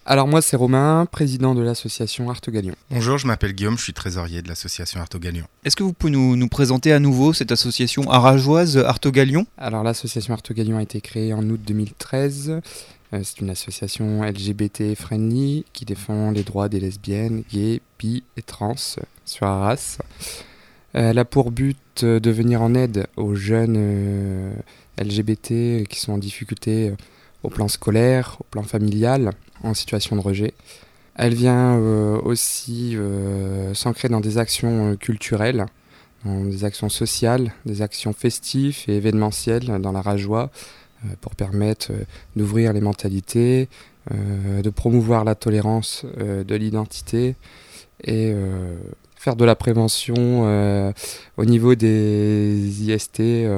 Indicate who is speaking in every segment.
Speaker 1: Alors moi c'est Romain, président de l'association Artogalion.
Speaker 2: Bonjour, je m'appelle Guillaume, je suis trésorier de l'association Artogalion.
Speaker 3: Est-ce que vous pouvez nous présenter à nouveau cette association arageoise Artogalion ?
Speaker 1: Alors l'association Artogalion a été créée en août 2013. C'est une association LGBT friendly qui défend les droits des lesbiennes, gays, bi et trans sur Arras. Elle a pour but de venir en aide aux jeunes LGBT qui sont en difficulté au plan scolaire, au plan familial, en situation de rejet. Elle vient aussi s'ancrer dans des actions culturelles, dans des actions sociales, des actions festives et événementielles dans la Rageois pour permettre d'ouvrir les mentalités, de promouvoir la tolérance de l'identité et faire de la prévention au niveau des IST.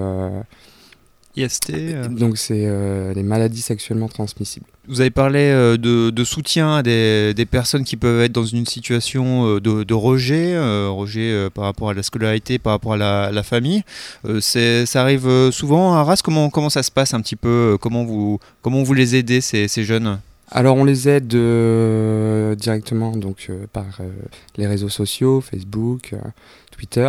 Speaker 3: IST
Speaker 1: Donc c'est les maladies sexuellement transmissibles.
Speaker 3: Vous avez parlé de soutien à des personnes qui peuvent être dans une situation de rejet, rejet par rapport à la scolarité, par rapport à la famille. Ça arrive souvent à Arras. Comment ça se passe un petit peu ? Comment vous les aidez, ces jeunes ?
Speaker 1: Alors on les aide directement donc, par les réseaux sociaux, Facebook, Twitter.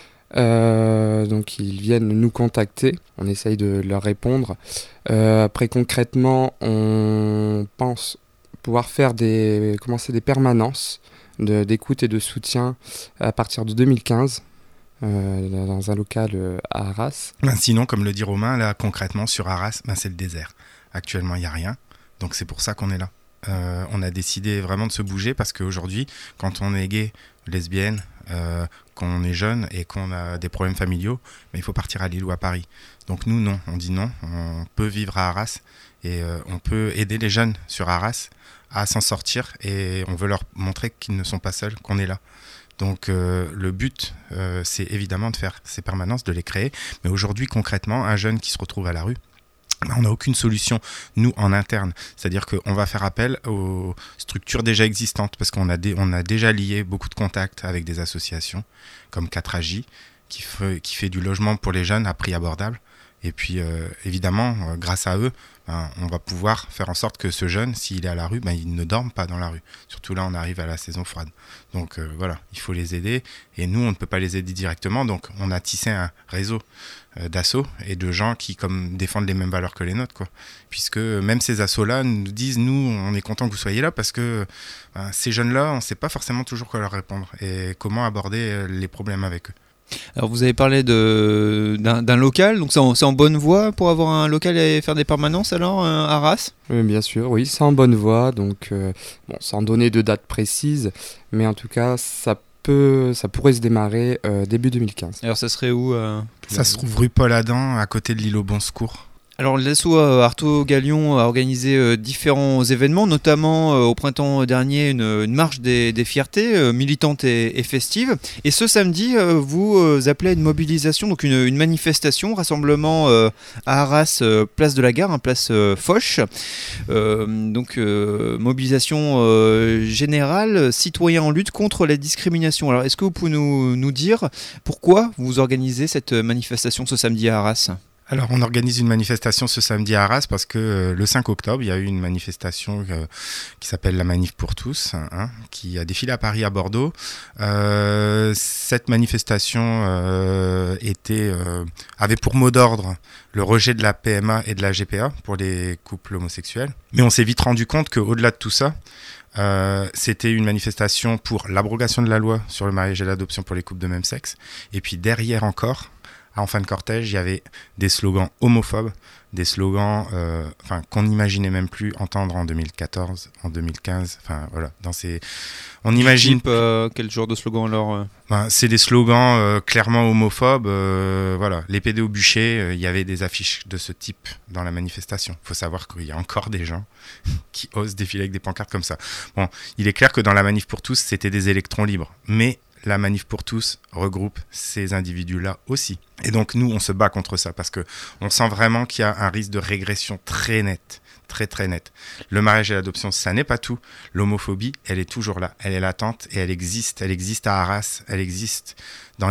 Speaker 1: Donc ils viennent nous contacter, on essaye de leur répondre. Après concrètement, on pense pouvoir commencer des permanences d'écoute et de soutien à partir de 2015 dans un local à Arras.
Speaker 2: Sinon, comme le dit Romain, là concrètement sur Arras, c'est le désert. Actuellement, il n'y a rien, donc c'est pour ça qu'on est là. On a décidé vraiment de se bouger parce qu'aujourd'hui, quand on est gay, lesbienne, qu'on est jeune et qu'on a des problèmes familiaux, il faut partir à Lille ou à Paris. Donc nous, non, on dit non, on peut vivre à Arras et on peut aider les jeunes sur Arras à s'en sortir et on veut leur montrer qu'ils ne sont pas seuls, qu'on est là. Donc le but, c'est évidemment de faire ces permanences, de les créer. Mais aujourd'hui, concrètement, un jeune qui se retrouve à la rue, on n'a aucune solution, nous, en interne. C'est-à-dire qu'on va faire appel aux structures déjà existantes, parce qu'on a déjà lié beaucoup de contacts avec des associations, comme 4AJ, qui fait du logement pour les jeunes à prix abordable. Et puis, évidemment, grâce à eux, on va pouvoir faire en sorte que ce jeune, s'il est à la rue, il ne dorme pas dans la rue. Surtout là, on arrive à la saison froide. Donc voilà, il faut les aider. Et nous, on ne peut pas les aider directement. Donc, on a tissé un réseau d'assos et de gens qui défendent les mêmes valeurs que les nôtres, quoi. Puisque même ces assos-là nous disent, nous, on est content que vous soyez là parce que ces jeunes-là, on ne sait pas forcément toujours quoi leur répondre et comment aborder les problèmes avec eux.
Speaker 3: Alors vous avez parlé d'un local, donc c'est en bonne voie pour avoir un local et faire des permanences alors à Arras ?
Speaker 1: Bien sûr, oui, c'est en bonne voie, donc sans donner de date précise, mais en tout cas ça pourrait se démarrer début 2015.
Speaker 3: Alors ça serait où
Speaker 2: Ça se trouve rue Paul-Adam, à côté de l'île au Bon Secours.
Speaker 3: Alors l'asso Artogalion a organisé différents événements, notamment au printemps dernier une marche des fiertés militante et festive. Et ce samedi, vous appelez à une mobilisation, donc une manifestation, rassemblement à Arras, place de la Gare, place Foch. Mobilisation générale, citoyens en lutte contre la discrimination. Alors est-ce que vous pouvez nous dire pourquoi vous organisez cette manifestation ce samedi à Arras ?
Speaker 2: Alors, on organise une manifestation ce samedi à Arras parce que le 5 octobre, il y a eu une manifestation qui s'appelle la Manif pour tous, qui a défilé à Paris, à Bordeaux. Cette manifestation avait pour mot d'ordre le rejet de la PMA et de la GPA pour les couples homosexuels. Mais on s'est vite rendu compte qu'au-delà de tout ça, c'était une manifestation pour l'abrogation de la loi sur le mariage et l'adoption pour les couples de même sexe. Et puis derrière encore, en fin de cortège, il y avait des slogans homophobes, des slogans qu'on n'imaginait même plus entendre en 2014, en 2015. Voilà, on imagine.
Speaker 3: Quel genre de slogan alors
Speaker 2: C'est des slogans clairement homophobes. Voilà, l'épée au bûcher. Il y avait des affiches de ce type dans la manifestation. Il faut savoir qu'il y a encore des gens qui osent défiler avec des pancartes comme ça. Bon, il est clair que dans la manif pour tous, c'était des électrons libres, mais la Manif pour tous regroupe ces individus-là aussi. Et donc nous, on se bat contre ça parce qu'on sent vraiment qu'il y a un risque de régression très net, très très net. Le mariage et l'adoption, ça n'est pas tout. L'homophobie, elle est toujours là, elle est latente et elle existe à Arras, elle existe dans les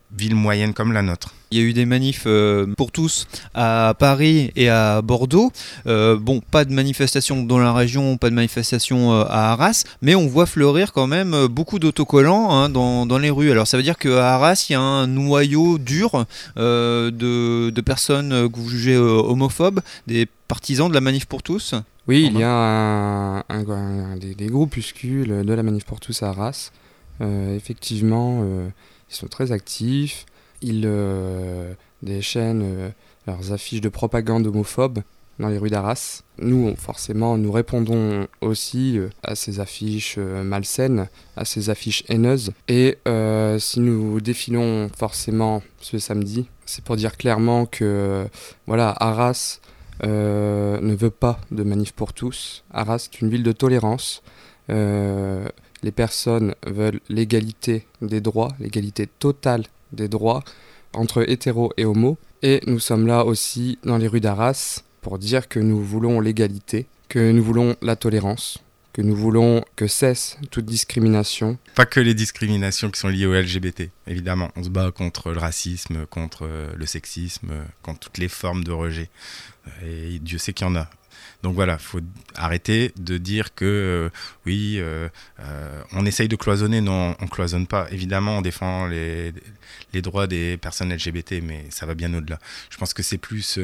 Speaker 2: ville moyenne comme la nôtre.
Speaker 3: Il y a eu des manifs pour tous à Paris et à Bordeaux. Pas de manifestation dans la région, pas de manifestation à Arras, mais on voit fleurir quand même beaucoup d'autocollants dans les rues. Alors ça veut dire qu'à Arras, il y a un noyau dur de personnes que vous jugez homophobes, des partisans de la manif pour tous.
Speaker 1: Oui, il y a des groupuscules de la manif pour tous à Arras. Effectivement, ils sont très actifs. Ils déchaînent leurs affiches de propagande homophobe dans les rues d'Arras. Nous, forcément, nous répondons aussi à ces affiches malsaines, à ces affiches haineuses. Et si nous défilons forcément ce samedi, c'est pour dire clairement que Arras ne veut pas de manif pour tous. Arras est une ville de tolérance. Les personnes veulent l'égalité des droits, l'égalité totale des droits entre hétéros et homos. Et nous sommes là aussi dans les rues d'Arras pour dire que nous voulons l'égalité, que nous voulons la tolérance, que nous voulons que cesse toute discrimination.
Speaker 2: Pas que les discriminations qui sont liées au LGBT, évidemment. On se bat contre le racisme, contre le sexisme, contre toutes les formes de rejet. Et Dieu sait qu'il y en a. Donc voilà, il faut arrêter de dire que on essaye de cloisonner. Non, on ne cloisonne pas. Évidemment, on défend les droits des personnes LGBT, mais ça va bien au-delà. Je pense que c'est plus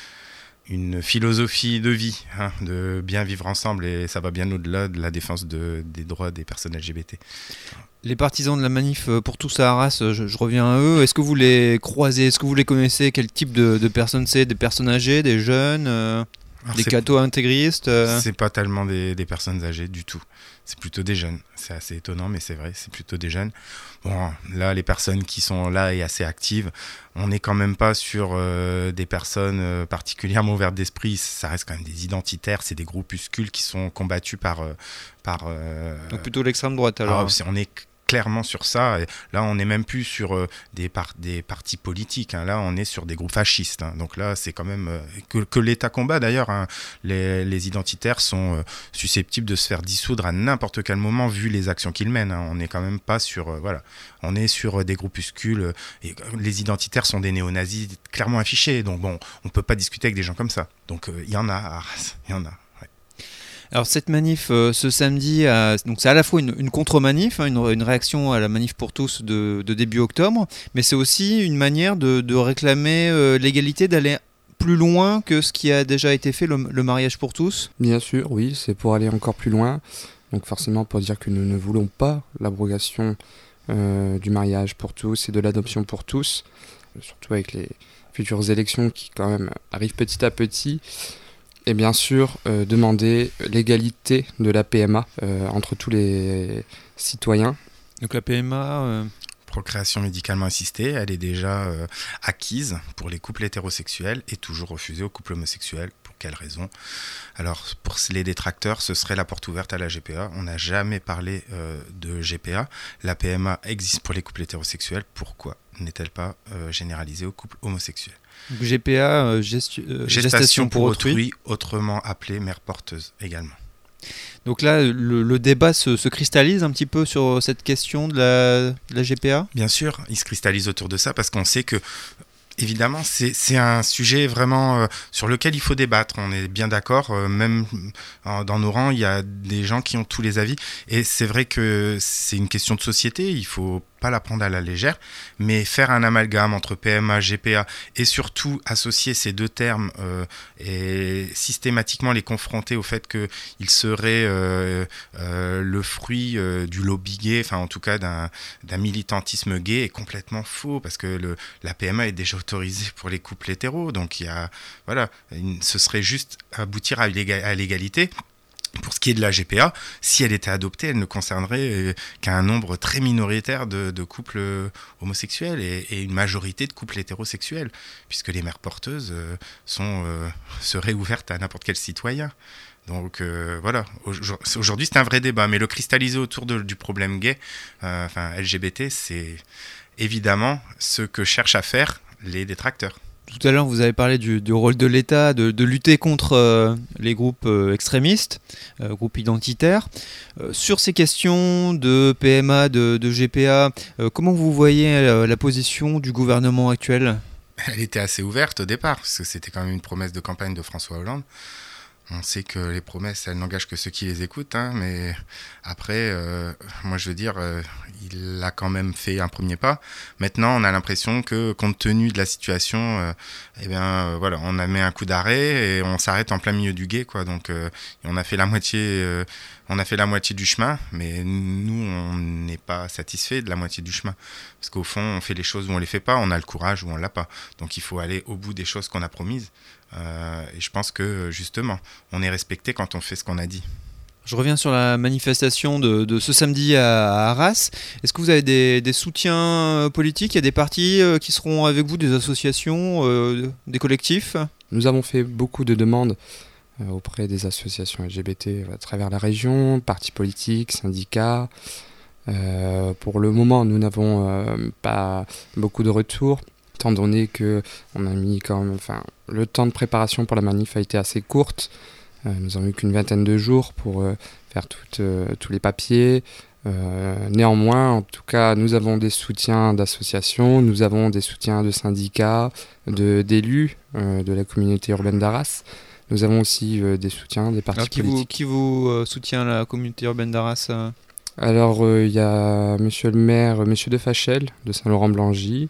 Speaker 2: une philosophie de vie, de bien vivre ensemble, et ça va bien au-delà de la défense des droits des personnes LGBT.
Speaker 3: Les partisans de la manif pour tous à Arras, je reviens à eux. Est-ce que vous les croisez? Est-ce que vous les connaissez? Quel type de personnes c'est? Des personnes âgées, des jeunes des cathos intégristes
Speaker 2: C'est pas tellement des personnes âgées du tout. C'est plutôt des jeunes. C'est assez étonnant, mais c'est vrai, c'est plutôt des jeunes. Bon, là, les personnes qui sont là et assez actives, on n'est quand même pas sur des personnes particulièrement ouvertes d'esprit. Ça reste quand même des identitaires, c'est des groupuscules qui sont combattus par
Speaker 3: donc plutôt l'extrême droite, alors.
Speaker 2: On est clairement sur ça. Et là, on n'est même plus sur des partis politiques. Là, on est sur des groupes fascistes. Donc là, c'est quand même que l'État combat. D'ailleurs, les identitaires sont susceptibles de se faire dissoudre à n'importe quel moment, vu les actions qu'ils mènent. On n'est quand même pas sur... On est sur des groupuscules. Et les identitaires sont des néo-nazis clairement affichés. Donc bon, on ne peut pas discuter avec des gens comme ça. Donc il y en a à Arras. Il y en a.
Speaker 3: Alors cette manif ce samedi, donc c'est à la fois une contre-manif, une réaction à la manif pour tous de début octobre, mais c'est aussi une manière de réclamer l'égalité, d'aller plus loin que ce qui a déjà été fait, le mariage pour tous.
Speaker 1: Bien sûr, oui, c'est pour aller encore plus loin. Donc forcément pour dire que nous ne voulons pas l'abrogation du mariage pour tous et de l'adoption pour tous, surtout avec les futures élections qui quand même arrivent petit à petit. Et bien sûr, demander l'égalité de la PMA entre tous les citoyens.
Speaker 3: Donc la PMA
Speaker 2: procréation médicalement assistée, elle est déjà acquise pour les couples hétérosexuels et toujours refusée aux couples homosexuels. Pour quelles raisons? Alors, pour les détracteurs, ce serait la porte ouverte à la GPA. On n'a jamais parlé de GPA. La PMA existe pour les couples hétérosexuels. Pourquoi n'est-elle pas généralisée aux couples homosexuels?
Speaker 3: GPA, gestation pour autrui,
Speaker 2: autrement appelée mère porteuse également.
Speaker 3: Donc là, le débat se cristallise un petit peu sur cette question de la GPA? Bien
Speaker 2: sûr, il se cristallise autour de ça parce qu'on sait que, évidemment, c'est un sujet vraiment sur lequel il faut débattre. On est bien d'accord, même dans nos rangs, il y a des gens qui ont tous les avis. Et c'est vrai que c'est une question de société, il faut pas la prendre à la légère, mais faire un amalgame entre PMA, GPA et surtout associer ces deux termes et systématiquement les confronter au fait qu'ils seraient le fruit du lobby gay, enfin en tout cas d'un militantisme gay, est complètement faux parce que la PMA est déjà autorisée pour les couples hétéros, donc ce serait juste aboutir à l'égalité. Pour ce qui est de la GPA, si elle était adoptée, elle ne concernerait qu'un nombre très minoritaire de couples homosexuels et une majorité de couples hétérosexuels, puisque les mères porteuses seraient ouvertes à n'importe quel citoyen. Donc aujourd'hui c'est un vrai débat, mais le cristalliser autour du problème gay, LGBT, c'est évidemment ce que cherchent à faire les détracteurs.
Speaker 3: Tout à l'heure, vous avez parlé du rôle de l'État, de lutter contre les groupes extrémistes, groupes identitaires. Sur ces questions de PMA, de GPA, comment vous voyez la position du gouvernement actuel ?
Speaker 2: Elle était assez ouverte au départ, parce que c'était quand même une promesse de campagne de François Hollande. On sait que les promesses, elles n'engagent que ceux qui les écoutent, hein, mais après, moi je veux dire, il a quand même fait un premier pas. Maintenant, on a l'impression que, compte tenu de la situation, voilà, on a mis un coup d'arrêt et on s'arrête en plein milieu du gué, quoi. Donc, on a fait la moitié du chemin, mais nous, on n'est pas satisfait de la moitié du chemin, parce qu'au fond, on fait les choses ou on les fait pas, on a le courage ou on l'a pas. Donc, il faut aller au bout des choses qu'on a promises. Et je pense que justement, on est respecté quand on fait ce qu'on a dit.
Speaker 3: Je reviens sur la manifestation de ce samedi à Arras. Est-ce que vous avez des soutiens politiques ? Il y a des partis qui seront avec vous, des associations, des collectifs ?
Speaker 1: Nous avons fait beaucoup de demandes auprès des associations LGBT à travers la région, partis politiques, syndicats. Pour le moment, nous n'avons pas beaucoup de retours. Étant donné qu'on a mis le temps de préparation pour la manif a été assez courte. Nous n'avons eu qu'une vingtaine de jours pour faire tous les papiers. Néanmoins, en tout cas, nous avons des soutiens d'associations, nous avons des soutiens de syndicats, d'élus de la communauté urbaine d'Arras. Nous avons aussi des soutiens des partis politiques.
Speaker 3: Qui vous soutient la communauté urbaine d'Arras ?
Speaker 1: Alors, il y a monsieur le maire, monsieur de Fachel, de Saint-Laurent-Blangy.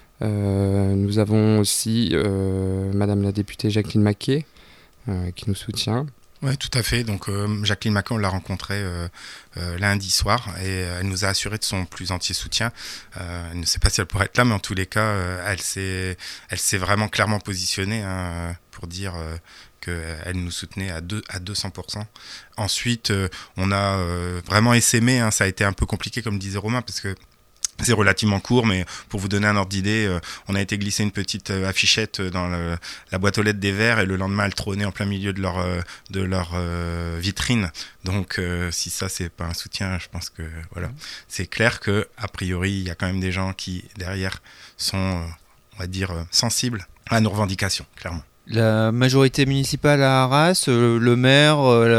Speaker 1: Nous avons aussi madame la députée Jacqueline Maquet qui nous soutient.
Speaker 2: Oui, tout à fait. Donc, Jacqueline Maquet, on l'a rencontrée lundi soir et elle nous a assuré de son plus entier soutien. Elle ne sait pas si elle pourrait être là, mais en tous les cas, elle s'est vraiment clairement positionnée pour dire qu'elle nous soutenait à 200%. Ensuite, on a vraiment essaimé. Ça a été un peu compliqué, comme disait Romain, parce que c'est relativement court, mais pour vous donner un ordre d'idée, on a été glisser une petite affichette dans la boîte aux lettres des Verts et le lendemain, elle trônait en plein milieu de leur vitrine. Donc, si ça, c'est pas un soutien, je pense que voilà, c'est clair que a priori, il y a quand même des gens qui derrière sont, on va dire, sensibles à nos revendications, clairement.
Speaker 3: La majorité municipale à Arras, le maire,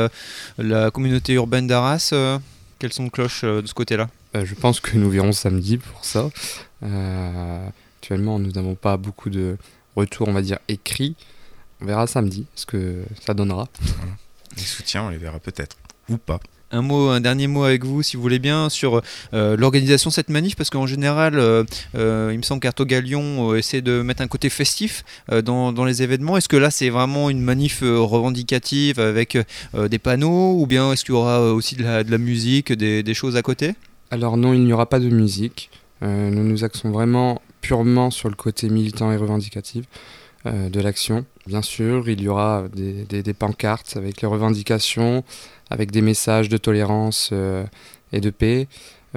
Speaker 3: la communauté urbaine d'Arras, quels sont les cloches de ce côté-là ?
Speaker 1: Je pense que nous verrons samedi pour ça. Actuellement, nous n'avons pas beaucoup de retours, on va dire, écrits. On verra samedi ce que ça donnera.
Speaker 2: Voilà. Les soutiens, on les verra peut-être, ou pas.
Speaker 3: Un dernier mot avec vous, si vous voulez bien, sur l'organisation de cette manif, parce qu'en général, il me semble qu'Artaud-Galion essaie de mettre un côté festif dans les événements. Est-ce que là, c'est vraiment une manif revendicative avec des panneaux, ou bien est-ce qu'il y aura aussi de la musique, des choses à côté ?
Speaker 1: Alors non, il n'y aura pas de musique. Nous nous axons vraiment purement sur le côté militant et revendicatif de l'action. Bien sûr, il y aura des pancartes avec les revendications, avec des messages de tolérance et de paix,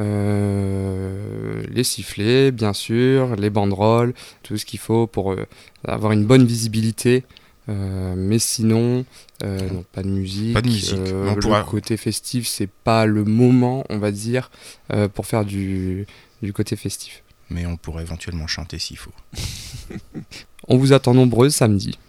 Speaker 1: les sifflets, bien sûr, les banderoles, tout ce qu'il faut pour avoir une bonne visibilité. Mais sinon, non, pas de musique.
Speaker 2: Pas de musique.
Speaker 1: Le côté festif, c'est pas le moment, on va dire, pour faire du côté festif.
Speaker 2: Mais on pourrait éventuellement chanter s'il faut.
Speaker 1: On vous attend nombreux samedi.